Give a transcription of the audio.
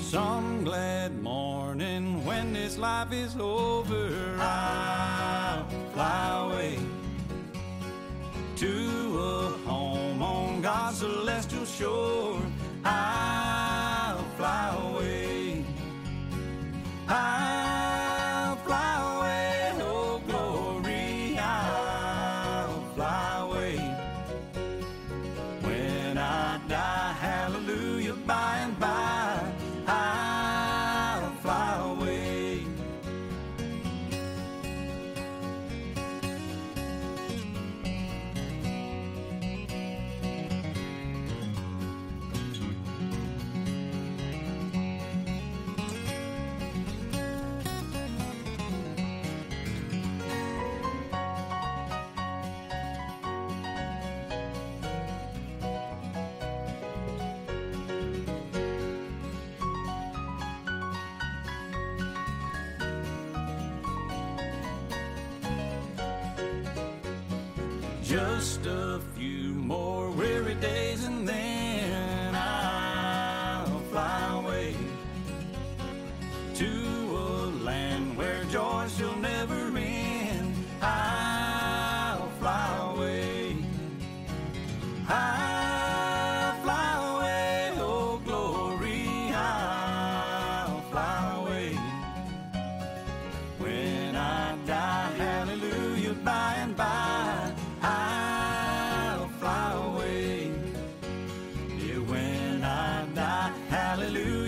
Some glad morning when this life is over, I'll fly away to a home on God's celestial shore. I'll fly away. I'll fly away, oh glory, I'll fly away. When I die, hallelujah, by and by, I'll fly away. Just a few more weary days and then I'll fly away to a land where joy shall never end. I'll fly away. I'll fly away, oh glory, I'll fly away. When I die, hallelujah, by and by, I'll fly away. Yeah, when I die, hallelujah.